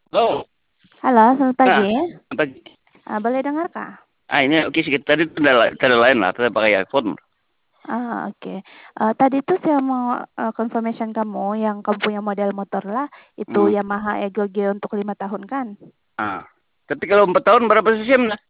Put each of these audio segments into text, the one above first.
Oh, Halo, selamat pagi. nah, pagi. Boleh dengar, Kak? Ini oke sih. Tadi itu ada lain lah. Tadi pakai iPhone. Oke. Tadi tuh saya mau confirmation kamu yang kamu punya model motor lah, itu Hmm. Yamaha Ego G untuk 5 tahun kan? Ah. Tapi kalau 4 tahun berapa CCM lah?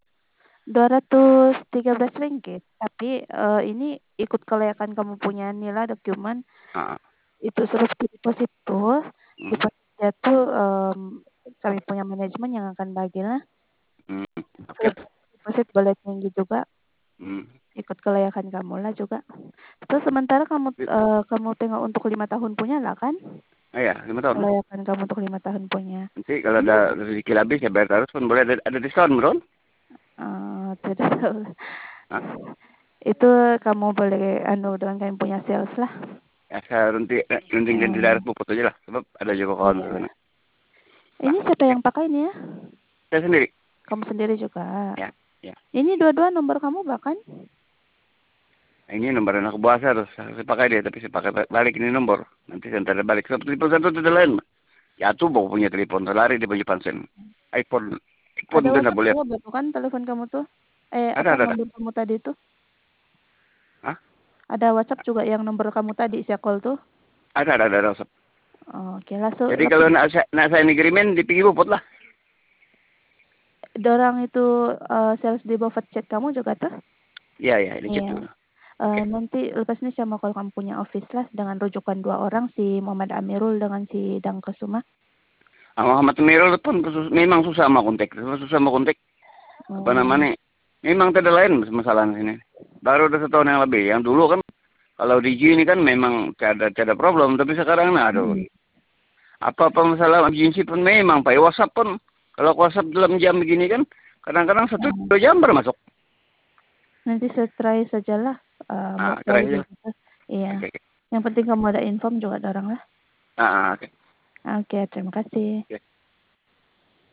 213 ringgit. Tapi ini ikut kelayakan kamu punya nilai dokumen, Ah. itu seperti deposit tuh. Hmm. Depositnya tuh kami punya manajemen yang akan bagi lah. Hmm. Oke. Selepas deposit boleh tinggi juga, Hmm. ikut kelayakan kamu lah juga. Terus sementara kamu tengok untuk 5 tahun punya lah kan? Ah, ya, 5 tahun lah. Kelayakan kamu untuk 5 tahun punya. Nanti kalau Ini ada rezeki habis ya bayar terus pun boleh ada diskon, Bro. tidak tahu. Ah. Itu kamu boleh anu dengan kami punya sales lah. Ya, saya nanti ganti Hmm, direct foto aja lah. Sebab ada juga kawan ke iya. sana. Ah, Ini siapa oke. yang pakai ini ya? Saya sendiri. Kamu sendiri juga. Ya, ya. Ini dua-dua nomor kamu bahkan? Ini nomor anak buah saya terus. Saya pakai dia, tapi saya pakai balik ini nomor. Nanti saya ntar balik. Sebab telepon satu itu lain. Ya tuh bawa punya telepon. Lari dia punya pansen. iPhone. iPhone Ada itu nggak WhatsApp boleh. juga bukan telepon kamu tuh? Ada, Apa ada, ada. nomor kamu tadi tuh? Hah? Ada WhatsApp juga yang nomor kamu tadi saya call tuh? Ada. Oke, langsung Jadi kalau lepas nak saya ngirimin, dipikir bopot lah. dorang itu sales di bawah chat kamu juga tuh? Iya, ini chat Iya. dulu. Oke. Nanti lepas ini saya mau kalau kamu punya office lah dengan rujukan 2 orang, si Muhammad Amirul dengan si Dang Kesuma. Muhammad Mirul pun memang susah sama kontak. Susah sama kontak. Apa Oh, namanya? Memang tidak lain masalah sini. Baru udah setahun yang lebih. Yang dulu kan, kalau di G ini kan memang tiada problem. Tapi sekarang, nah aduh. hmm. Apa-apa masalah agensi pun memang, Pak. WhatsApp pun, kalau WhatsApp dalam jam begini kan, kadang-kadang 1-2 jam baru masuk. Nanti saya try sajalah Nah, buat kira cari aja. begitu. Iya. Oke, oke. Yang penting kamu ada inform juga ada orang lah. Ah, oke. Oke, terima kasih. Oke.